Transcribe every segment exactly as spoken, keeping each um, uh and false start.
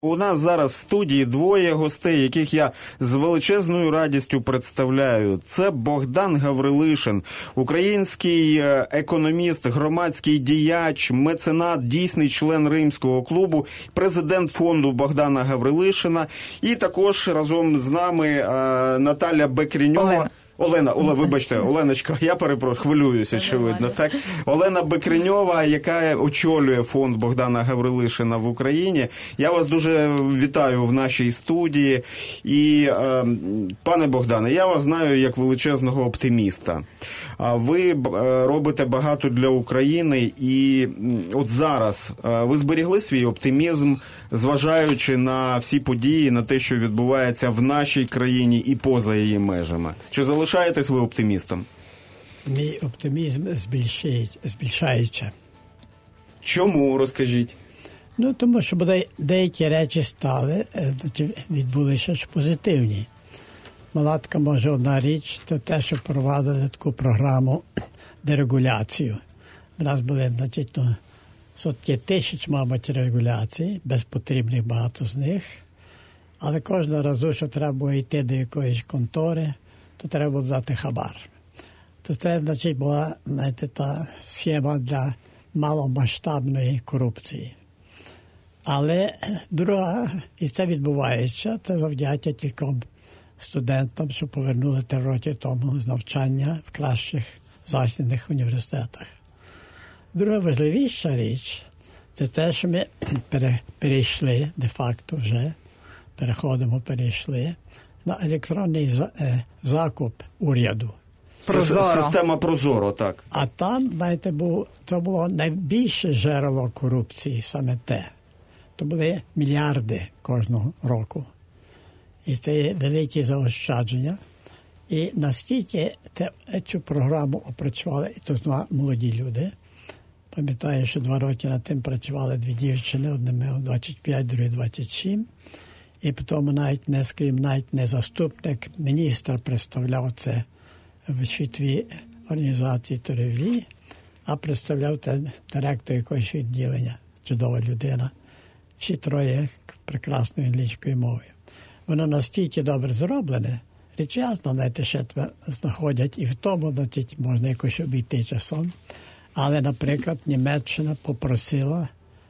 У нас зараз в студії двоє гостей, яких я з величезною радістю представляю. Це Богдан Гаврилишин, український економіст, громадський діяч, меценат, дійсний член Римського клубу, президент фонду Богдана Гаврилишина. І також разом з нами Наталя Бекріньова. Олена. Олена, Оле, вибачте, Оленочка, я перепрошую, хвилююся, очевидно, так. Олена Бекріньова, яка очолює фонд Богдана Гаврилишина в Україні. Я вас дуже вітаю в нашій студії. І, е, пане Богдане, я вас знаю як величезного оптиміста. Ви робите багато для України, і от зараз ви зберігли свій оптимізм, зважаючи на всі події, на те, що відбувається в нашій країні і поза її межами. Чи залишаєтесь ви оптимістом? Мій оптимізм збільшається. Чому? Розкажіть. Ну, тому що бодай деякі речі стали, відбулися ж позитивні. Малатка, може, одна річ, то те, що провадили таку програму дерегуляцію. У нас були, значить, ну, сотні тисяч, мабуть, регуляцій, безпотрібних багато з них. Але кожного разу, що треба було йти до якоїсь контори, то треба було дати хабар. То це, значить, була, знаєте, та схема для маломасштабної корупції. Але друга, і це відбувається, це завдяки кільком студентам, що повернули три роки тому з навчання в кращих західних університетах. Друга важливіша річ – це те, що ми перейшли, де-факто вже, переходимо, перейшли на електронний закуп уряду. Прозоро. Система Прозоро, так. А там, знаєте, був, це було найбільше джерело корупції, саме те. То були мільярди кожного року. І це є великі заощадження. І настільки те, цю програму опрацювали, і то знову молоді люди. Пам'ятаю, що два роки над тим працювали дві дівчини, одне мав двадцять п'ять, друге двадцять сім. І потім навіть не, скажімо, навіть не заступник, міністр представляв це в світовій організації торгівлі, а представляв це директор якогось відділення. Чудова людина. Всі троє прекрасною англійською мовою. Воно настільки добре зроблене, річ ясно, знаєте, ще знаходять і в тому, значить, можна якось обійти часом. Але, наприклад, Німеччина попросила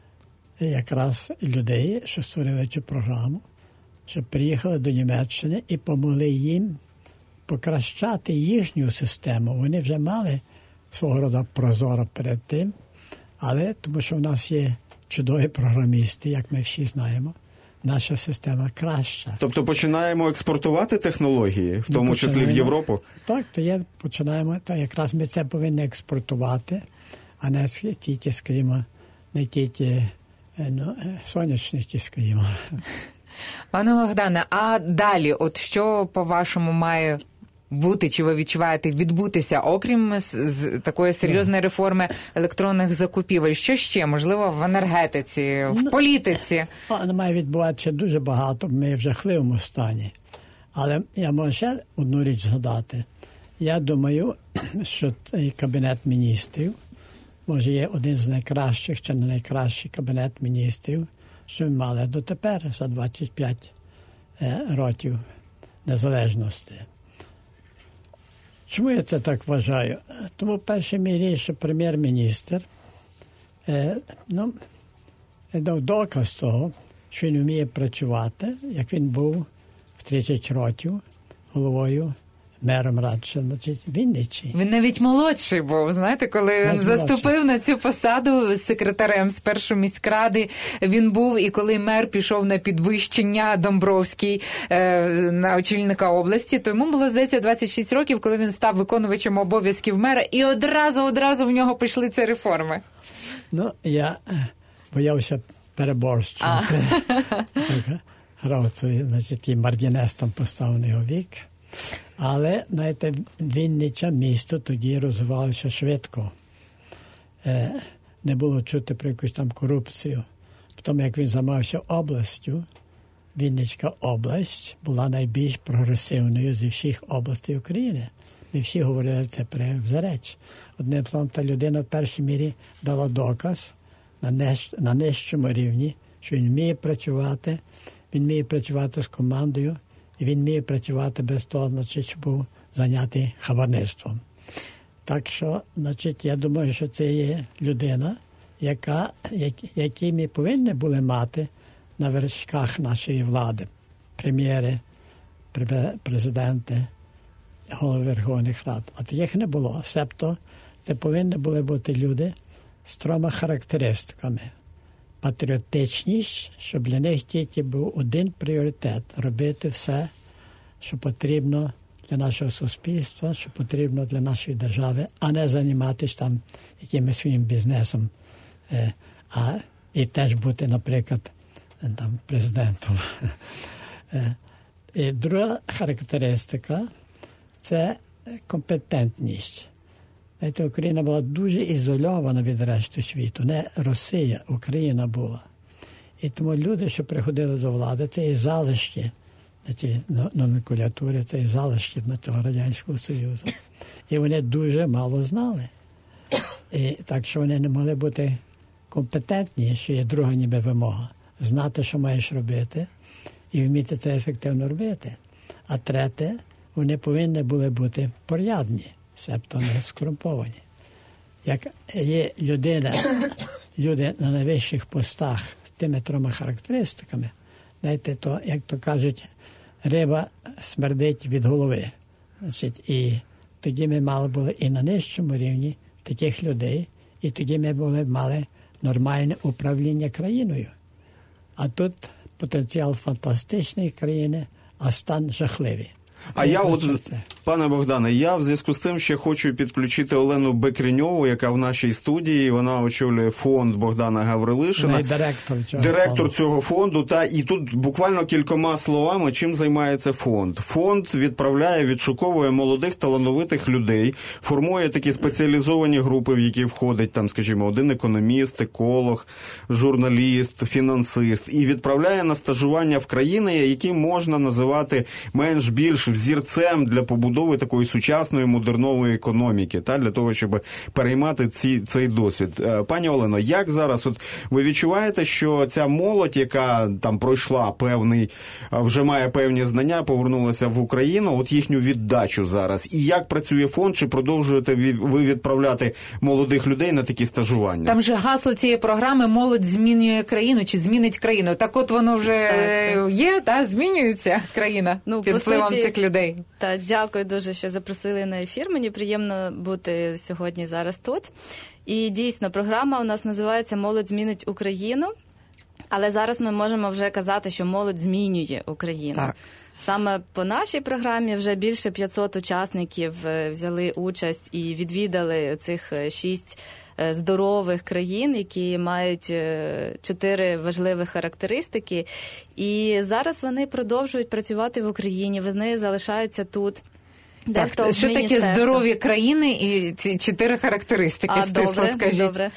якраз людей, що створили цю програму, щоб приїхали до Німеччини і помогли їм покращати їхню систему. Вони вже мали свого роду прозоро перед тим, але тому що в нас є чудові програмісти, як ми всі знаємо, наша система краща. Тобто починаємо експортувати технології, в тому числі в Європу? Так, то є, починаємо, та якраз ми це повинні експортувати, а не тільки, скажімо, не тільки ну, сонячні, скажімо. Пане Богдане, а далі, от що, по-вашому, має бути, чи ви відчуваєте, відбутися, окрім з такої серйозної реформи електронних закупівель? Що ще? Можливо, в енергетиці, в ну, політиці? Ну, має відбуватися дуже багато, ми в жахливому стані. Але я можу ще одну річ згадати. Я думаю, що цей Кабінет міністрів, може, є один з найкращих, чи не найкращий Кабінет міністрів, що ми мали дотепер, за двадцять п'ять років незалежності. Чому я це так вважаю? Тому, в першій мірі, що прем'єр-міністр е, ну, дав доказ того, що він вміє працювати, як він був в тридцять років головою, мером радше, значить, Вінниці. Він навіть молодший був, знаєте, коли він заступив на цю посаду секретарем спершу міськради, він був, і коли мер пішов на підвищення, Домбровський, е, на очільника області, то йому було, здається, двадцять шість років, коли він став виконувачем обов'язків мера, і одразу-одразу в нього пішли ці реформи. Ну, я боявся переборщувати. Грав цей, значить, і маргінестом поставив його вік. Але, знаєте, Вінниця, місто тоді розвивалося швидко. Е, не було чути про якусь там корупцію. Потім, як він займався областю, Вінницька область була найбільш прогресивною зі всіх областей України. Ми всі говорили це про взірець. Одним словом, та людина в першій мірі дала доказ на, ниж, на нижчому рівні що він вміє працювати, він вміє працювати з командою, і він вміє працювати без того, значить, щоб був зайнятий хабарництвом. Так що, значить, я думаю, що це є людина, яка, які ми повинні були мати на вершках нашої влади. Прем'єри, президенти, голови Верховних Рад. А їх не було. Себто це повинні були бути люди з трьома характеристиками. Патріотичність, щоб для них тільки був один пріоритет – робити все, що потрібно для нашого суспільства, що потрібно для нашої держави, а не займатися там якимось своїм бізнесом. А і теж бути, наприклад, там, президентом. І друга характеристика – це компетентність. Знаєте, Україна була дуже ізольована від решти світу. Не Росія, Україна була. І тому люди, що приходили до влади, це і залишки на ті номенклатури, це і залишки на цього Радянського Союзу. І вони дуже мало знали. І так що вони не могли бути компетентні, що є друга ніби вимога. Знати, що маєш робити, і вміти це ефективно робити. А третє, вони повинні були бути порядні, себто не скорумповані. Як є людина, люди на найвищих постах з тими трьома характеристиками, знаєте, то, як то кажуть, риба смердить від голови. Значить, і тоді ми мали були і на нижчому рівні таких людей, і тоді ми були, мали нормальне управління країною. А тут потенціал фантастичної країни, а стан жахливий. А я от, пане Богдане, я в зв'язку з тим ще хочу підключити Олену Бекреньову, яка в нашій студії, вона очолює фонд Богдана Гаврилишина. Директор цього директор фонду. цього фонду. Та, і тут буквально кількома словами, чим займається фонд. Фонд відправляє, відшуковує молодих талановитих людей, формує такі спеціалізовані групи, в які входить, там, скажімо, один економіст, еколог, журналіст, фінансист, і відправляє на стажування в країни, які можна називати менш-більш взірцем для побудови такої сучасної модернової економіки, та, для того, щоб переймати ці, цей досвід. Пані Олено, як зараз, от ви відчуваєте, що ця молодь, яка там пройшла певний, вже має певні знання, повернулася в Україну, от їхню віддачу зараз, і як працює фонд, чи продовжуєте ви відправляти молодих людей на такі стажування? Там же гасло цієї програми «Молодь змінює країну» чи «Змінить країну». Так от воно вже так, є, та, змінюється країна ну, під впливом цих людей. Так, дякую дуже, що запросили на ефір. Мені приємно бути сьогодні зараз тут. І дійсно, програма у нас називається «Молодь змінить Україну». Але зараз ми можемо вже казати, що молодь змінює Україну. Так. Саме по нашій програмі вже більше п'ятсот учасників взяли участь і відвідали цих шість здорових країн, які мають чотири важливі характеристики. І зараз вони продовжують працювати в Україні, вони залишаються тут. Так, що таке здорові країни і ці чотири характеристики, а, стисло добре, скажіть? Добре.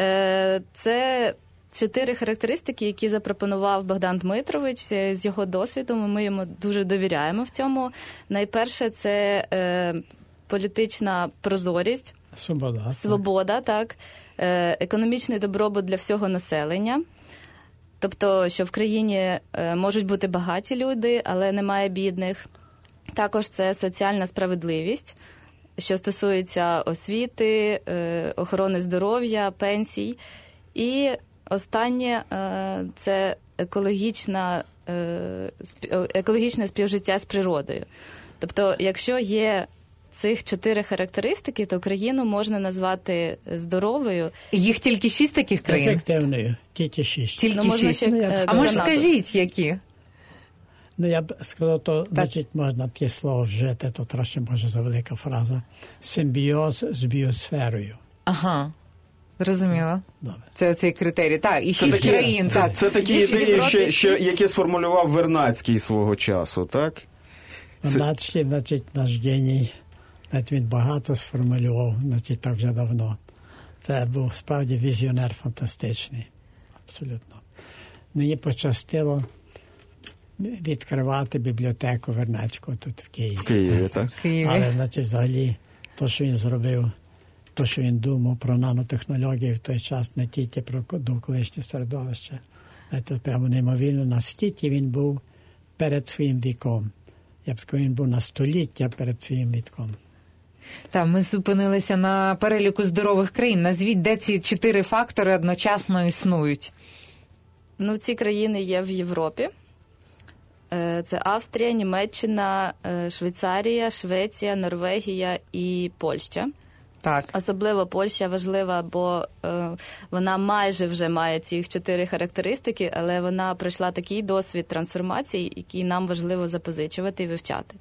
Це чотири характеристики, які запропонував Богдан Дмитрович з його досвідом. Ми йому дуже довіряємо в цьому. Найперше – це е, політична прозорість. Свобода. Свобода, так. Е, економічний добробут для всього населення. Тобто, що в країні е, можуть бути багаті люди, але немає бідних. Також це соціальна справедливість, що стосується освіти, е, охорони здоров'я, пенсій. І останнє – це екологічна, екологічне співжиття з природою. Тобто, якщо є цих чотири характеристики, то країну можна назвати здоровою. Їх тільки шість таких країн? Ефективною, тільки шість. Тільки ну, можна шість. ще, а може скажіть, які? Ну, я б сказав, то, значить, можна таке слово вжити, то трошки, може, завелика фраза. Симбіоз з біосферою. Ага. Зрозуміло. Добре. Це цей критерій. Так, і шість такі, країн. Це, так. це такі ідеї, ще, ще, які сформулював Вернадський свого часу, так? Вернадський, значить, наш геній, навіть він багато сформулював, значить, так вже давно. Це був справді візіонер фантастичний. Абсолютно. Мені пощастило відкривати бібліотеку Вернадського тут в Києві. В Києві, так? В Києві. Але, значить, взагалі, то, що він зробив, то, що він думав про нанотехнології в той час, не тільки про довколишнє середовище, Це прямо неймовірно, наскільки він був перед своїм віком. Я б сказав, він був на століття перед своїм віком. Так, ми зупинилися на переліку здорових країн. Назвіть, де ці чотири фактори одночасно існують. Ну, ці країни є в Європі. Це Австрія, Німеччина, Швейцарія, Швеція, Норвегія і Польща. Так. Особливо Польща важлива, бо е, вона майже вже має ці чотири характеристики, але вона пройшла такий досвід трансформації, який нам важливо запозичувати і вивчати.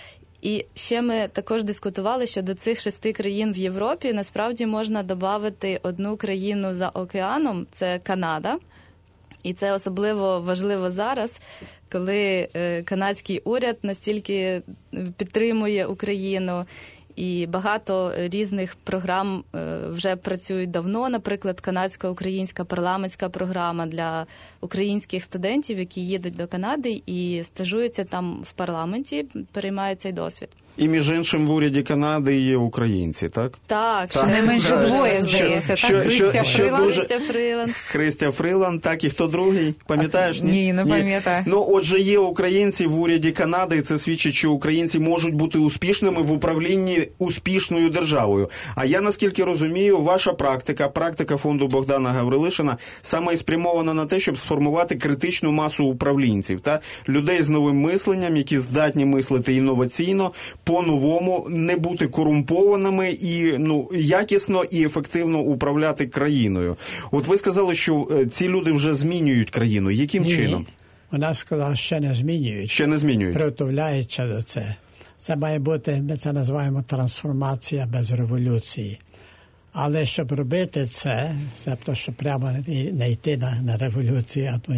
І ще ми також дискутували, що до цих шести країн в Європі насправді можна додати одну країну за океаном – це Канада. І це особливо важливо зараз, коли е, канадський уряд настільки підтримує Україну, і багато різних програм вже працюють давно. Наприклад, канадсько-українська парламентська програма для українських студентів, які їдуть до Канади і стажуються там в парламенті, переймають цей досвід. І, між іншим, в уряді Канади є українці, так? Так. так. Не менше двоє, здається. Що, так, що, Христя що, Фриланд. дуже... Христя Фриланд. Христя Фриланд, так, і хто другий? Пам'ятаєш? Ні, ні не пам'ятаю. Ну, отже, є українці в уряді Канади, і це свідчить, що українці можуть бути успішними в управлінні успішною державою. А я, наскільки розумію, ваша практика, практика фонду Богдана Гаврилишина, саме і спрямована на те, щоб сформувати критичну масу управлінців, та людей з новим мисленням, які здатні мислити інноваційно, по-новому, не бути корумпованими і ну якісно і ефективно управляти країною. От ви сказали, що ці люди вже змінюють країну. Яким Ні, чином? Вона сказала, що не змінюють. Ще не змінюють. Приготовляється до це. Це має бути, ми це називаємо трансформація без революції. Але щоб робити це, тобто, щоб прямо не йти на, на революцію, а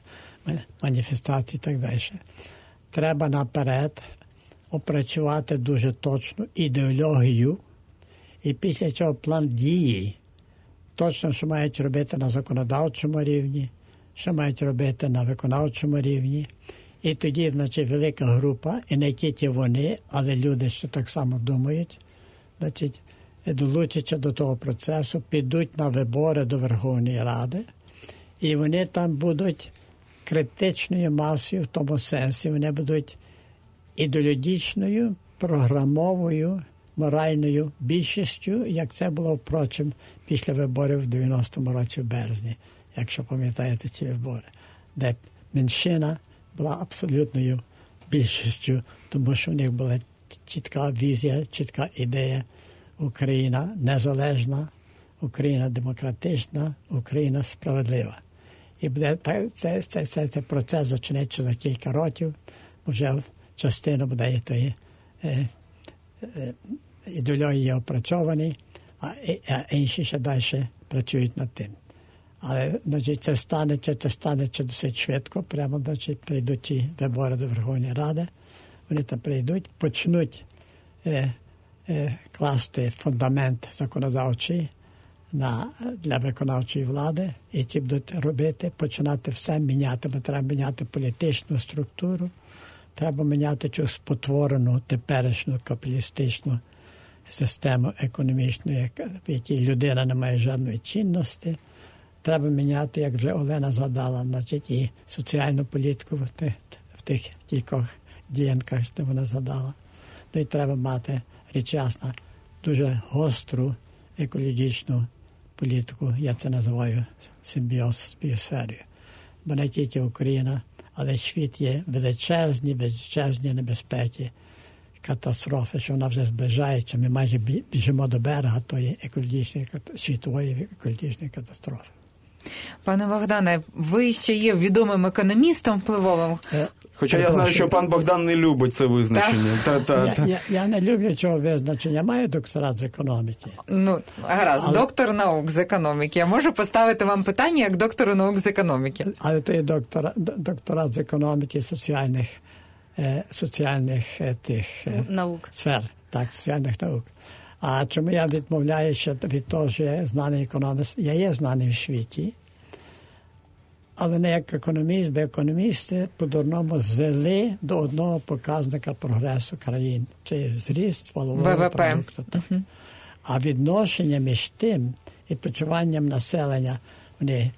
маніфестації і так далі, треба наперед опрацювати дуже точну ідеологію і після цього план дії, точно, що мають робити на законодавчому рівні, що мають робити на виконавчому рівні. І тоді, значить, велика група, і не тільки вони, але люди, що так само думають, значить, долучаться до того процесу, підуть на вибори до Верховної Ради, і вони там будуть критичною масою в тому сенсі, вони будуть ідеологічною, програмовою, моральною більшістю, як це було, впрочем, після виборів в дев'яностому році в березні, якщо пам'ятаєте ці вибори, де меншина була абсолютною більшістю, тому що в них була чітка візія, чітка ідея. Україна незалежна, Україна демократична, Україна справедлива. І буде це, це, це, це процес почнеться за кілька років, вже частина буде тої е, е, ідеології опрацьовані, а, а інші ще далі працюють над тим. Але, значить, це станеться, це станеться досить швидко, прямо, значить, прийдуть ці вибори до Верховної Ради, вони там прийдуть, почнуть е, е, класти фундамент законодавчий на, для виконавчої влади, і ті будуть робити, починати все міняти, бо треба міняти політичну структуру, треба міняти цю спотворену теперішню капіталістичну систему економічну, в якій людина не має жодної цінності. Треба міняти, як вже Олена згадала, значить, і соціальну політику в тих, в тих кількох діянках, що вона згадала. Ну і треба мати, річ ясна, дуже гостру екологічну політику, я це називаю симбіоз з біосферою. Бо не тільки Україна, але світ є величезні, величезні небезпеки, катастрофи, що вона вже зближається. Ми майже біжимо до берега тої екологічної, світової екологічної катастрофи. Пане Богдане, ви ще є відомим економістом впливовим. Хоча я знаю, що пан Богдан не любить це визначення. Та, та, я, та. Я, я не люблю цього визначення. Я маю докторат з економіки. Ну, гаразд, але... доктор наук з економіки. Я можу поставити вам питання як доктору наук з економіки. Але то є доктора, докторат з економіки соціальних, е, соціальних е, тих, е, наук. Сфер, так, соціальних наук. А чому я відмовляюся від того, що я знаний економіст? Я є знаний в світі, але не як економіст, бо економісти по-дурному звели до одного показника прогресу країн. Це є зріст валового ВВП. продукту. Uh-huh. А відношення між тим і почуванням населення, вони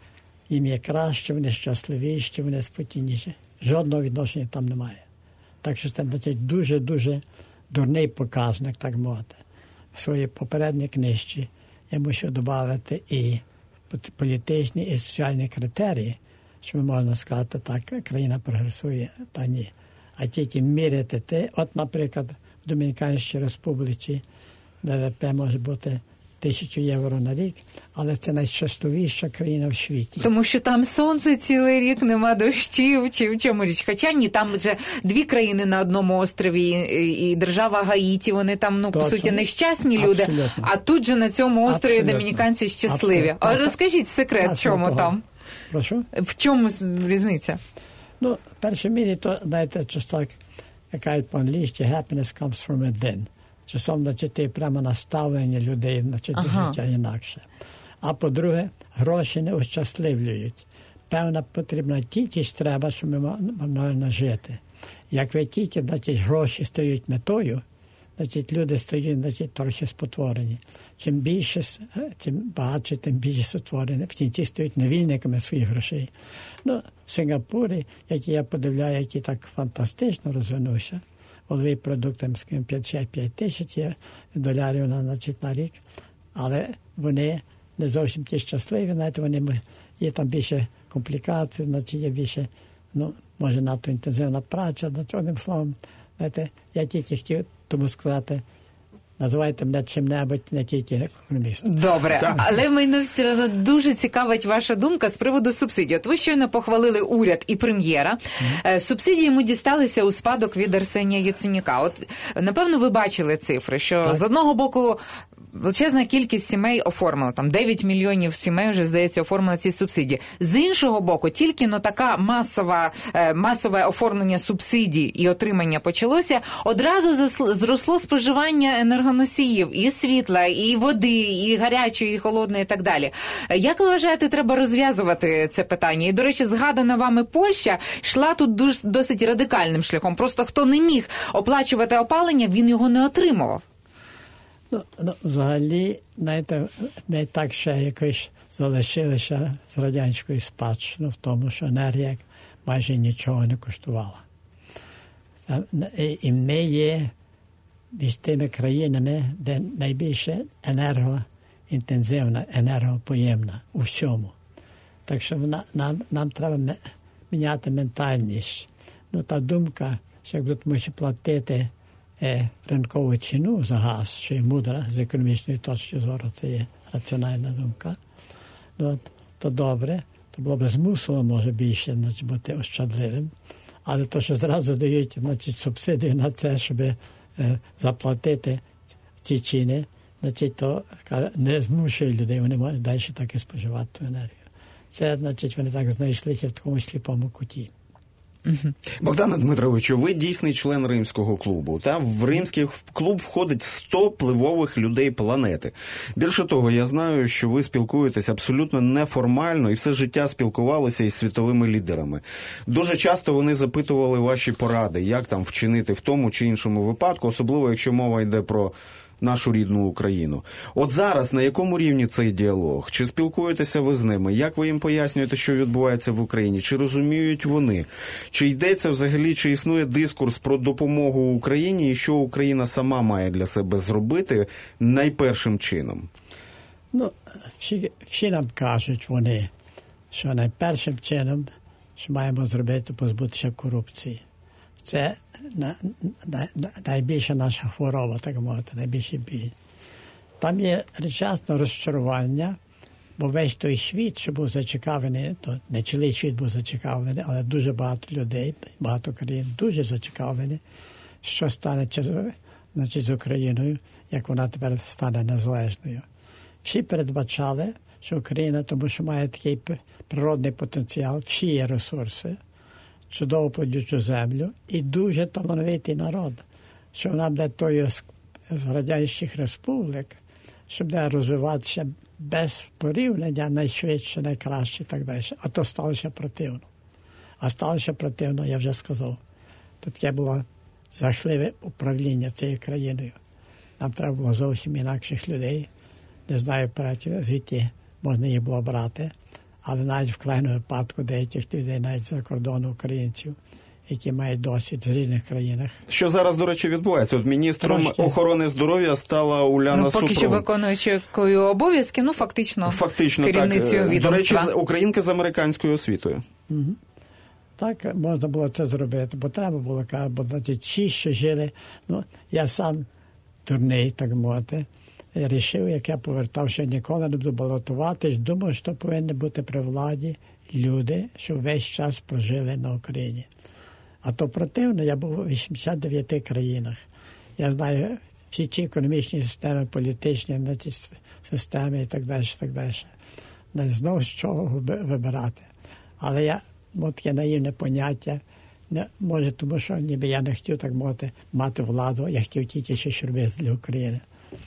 їм є краще, вони щасливіші, вони спокійніші. Жодного відношення там немає. Так що це, значить, дуже-дуже дурний показник, так мовити. В своїй попередній книжці я мушу додати і політичні, і соціальні критерії, що можна сказати, так, країна прогресує, та ні. А тільки міряти те, от, наприклад, в Домініканській Республіці ВВП може бути тисячу євро на рік, але це найщасливіша країна в світі. Тому що там сонце цілий рік, нема дощів, чи в чому річ. Хоча ні, там вже дві країни на одному острові, і держава Гаїті, вони там, ну, по суті, нещасні люди, абсолютно. А тут же на цьому острові Абсолютно. домініканці щасливі. Абсолютно. А розкажіть секрет, в чому Абсолютно. там? Прошу? В чому різниця? Ну, в першій мірі, то, знаєте, щось так, як кажуть по-англійськи, happiness comes from within. Часом, значить, і прямо наставлення людей, значить, Ага. до життя інакше. А по-друге, гроші не ощасливлюють. Певна потрібна кількість треба, щоб ми нормально жити. Як ви тільки, значить, гроші стають метою, значить, люди стають, значить, трохи спотворені. Чим більше, чим багатше, тим більше спотворені. В кінці стають невільниками своїх грошей. Ну, в Сингапурі, які я подивляю, які так фантастично розвинувся, валовий продукт, там, скажімо, п'ятдесят п'ять тисяч доларів на, значить, на рік, але вони не зовсім ті щасливі, знаєте, вони, є там більше комплікацій, значить, є більше, ну, може, надто інтенсивна праця, значить, одним словом, знаєте, я тільки хотів тому сказати, називайте мене чим-небудь, не тільки економістом. Добре, Так. але мене все одно дуже цікавить ваша думка з приводу субсидій. От ви щойно похвалили уряд і прем'єра. Mm-hmm. Субсидії йому дісталися у спадок від Арсенія Яценюка. От, напевно, ви бачили цифри, що так. з одного боку величезна кількість сімей оформила, там дев'ять мільйонів сімей вже, здається, оформили ці субсидії. З іншого боку, тільки но така масова, масове оформлення субсидій і отримання почалося, одразу зросло споживання енергоносіїв, і світла, і води, і гарячої, і холодної, і так далі. Як ви вважаєте, треба розв'язувати це питання? І, до речі, згадана вами Польща йшла тут дуже, досить радикальним шляхом. Просто хто не міг оплачувати опалення, він його не отримував. Ну, ну, взагалі, знаєте, не так ще якось залишилося з радянської спадщини в тому, що енергія майже нічого не коштувала. І ми є між тими країнами, де найбільше енергоінтенсивна, енергопоємна у всьому. Так що нам, нам треба міняти ментальність. Ну, та думка, що як будуть мусити платити Е, ринкову ціну за газ, що є мудра з економічної точки зору, це є раціональна думка, ну, то добре, то було б змусило, може, більше, значить, бути ощадливим, але то, що зразу дають, значить, субсидії на це, щоб е, заплатити ці ціни, значить, то не змушує людей, вони можуть далі так і споживати ту енергію. Це, значить, вони так знайшлися в такому сліпому куті. Богдане Дмитровичу, ви дійсний член Римського клубу. Та в Римський клуб входить сто впливових людей планети. Більше того, я знаю, що ви спілкуєтесь абсолютно неформально і все життя спілкувалися із світовими лідерами. Дуже часто вони запитували ваші поради, як там вчинити в тому чи іншому випадку, особливо якщо мова йде про нашу рідну Україну. От зараз на якому рівні цей діалог? Чи спілкуєтеся ви з ними? Як ви їм пояснюєте, що відбувається в Україні? Чи розуміють вони? Чи йдеться взагалі, чи існує дискурс про допомогу Україні і що Україна сама має для себе зробити найпершим чином? Ну, всі, всі нам кажуть вони, що найпершим чином, що маємо зробити, позбутися корупції. Це на, на, на, найбільша наша хвороба, так мовити, найбільший біль. Там є речасно розчарування, бо весь той світ, що був зацікавлений, то не цілий світ був зацікавлений, але дуже багато людей, багато країн дуже зацікавлені, що стане, значить, з Україною, як вона тепер стане незалежною. Всі передбачали, що Україна, тому що має такий природний потенціал, всі є ресурси, чудово плодючу землю і дуже талановитий народ, що вона буде тою з радянських республік, щоб буде розвиватися без порівняння найшвидше, найкраще і так далі. А то сталося противно. А сталося противно, я вже сказав. То таке було жахливе управління цією країною. Нам треба було зовсім інакших людей. Не знаю, звідти можна їх було брати. Але навіть в крайньому випадку деяких людей, навіть за кордону українців, які мають досвід з різних країнах. Що зараз, до речі, відбувається? От міністром Трошки. охорони здоров'я стала Уляна Ну, поки Супрун. що виконуючою обов'язки, ну, фактично, Фактично, керівницею так. відомства. До речі, з- українка з американською освітою. Угу. Так можна було це зробити, бо треба було, ка- бо значить, ті, що жили, ну, я сам дурний, так мовити, я рішив, як я повертався, ніколи не буду балотуватись, думав, що повинні бути при владі люди, що весь час прожили на Україні. А то противно, я був у вісімдесят дев'яти країнах. Я знаю всі ті економічні системи, політичні значить, системи і так далі, і так далі. Не знав, з чого виби- вибирати. Але я, от таке наївне поняття, не, може, тому що ніби я не хотів, так мовити, мати владу, я хотів тільки щось робити для України.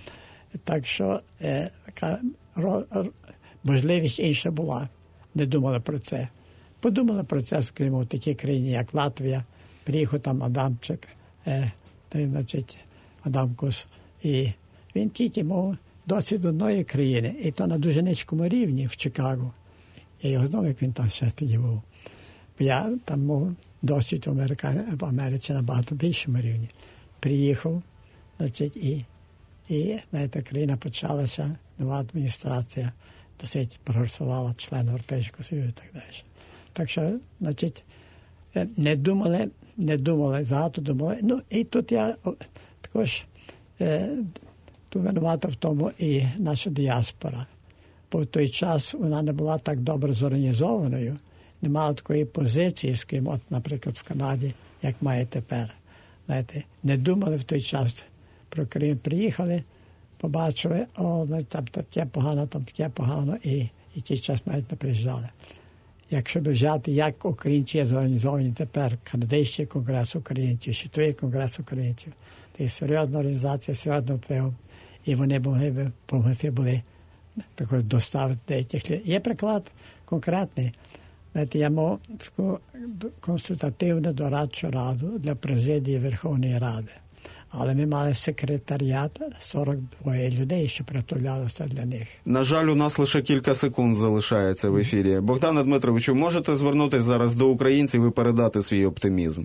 Так що е, така ро, ро, можливість інша була. Не думали про це. Подумали про це, скажімо, в такій країні, як Латвія. Приїхав там Адамчик, е, та, значить, Адамкус. І він тільки мав досвід одної країни, і то на дуже низькому рівні в Чикаго. Я його знав, як він там ще тоді був. Бо я там мав досвід в, Америка... в Америці на багато більшому рівні. Приїхав, значить, і, і знаєте, країна почалася, нова адміністрація досить прогресувала, член Європейського Союзу і так далі. Так що, значить, не думали, не думали, багато думали. Ну, і тут я о, також е, тут винувата в тому і наша діаспора. Бо в той час вона не була так добре зорганізованою, не мала такої позиції, з ким, от, наприклад, в Канаді, як має тепер. Знаєте, не думали в той час про Крим. Приїхали, побачили, о, там таке погано, там таке погано, і, і ті час навіть не приїжджали. Якщо б взяти, як українці є зорганізовані тепер, Канадський конгрес українців, Світовий конгрес українців, це є серйозна організація, серйозна впливом, і вони могли б допомогти були також доставити деяких людей. Є приклад конкретний. Знаєте, я мав таку консультативну дорадчу раду для президії Верховної Ради. Але ми мали секретаріат, сорок два людей, що приготовлялося для них. На жаль, у нас лише кілька секунд залишається в ефірі. Богдане Дмитровичу, можете звернутися зараз до українців і передати свій оптимізм?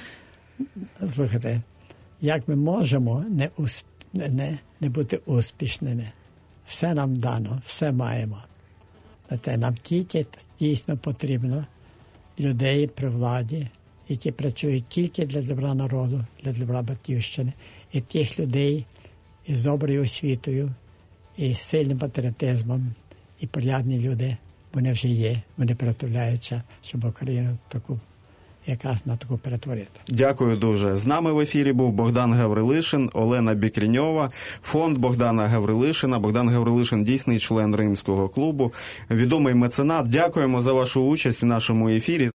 Слухайте, як ми можемо не, усп... не, не бути успішними? Все нам дано, все маємо. Це нам тільки дійсно потрібно людей при владі, які працюють тільки для добра народу, для добра батьківщини, і тих людей із доброю освітою, і сильним патріотизмом, і порядні люди, вони вже є, вони приготовляються, щоб Україну таку, якраз на таку перетворити. Дякую дуже. З нами в ефірі був Богдан Гаврилишин, Олена Бікріньова, фонд Богдана Гаврилишина. Богдан Гаврилишин – дійсний член Римського клубу, відомий меценат. Дякуємо за вашу участь в нашому ефірі.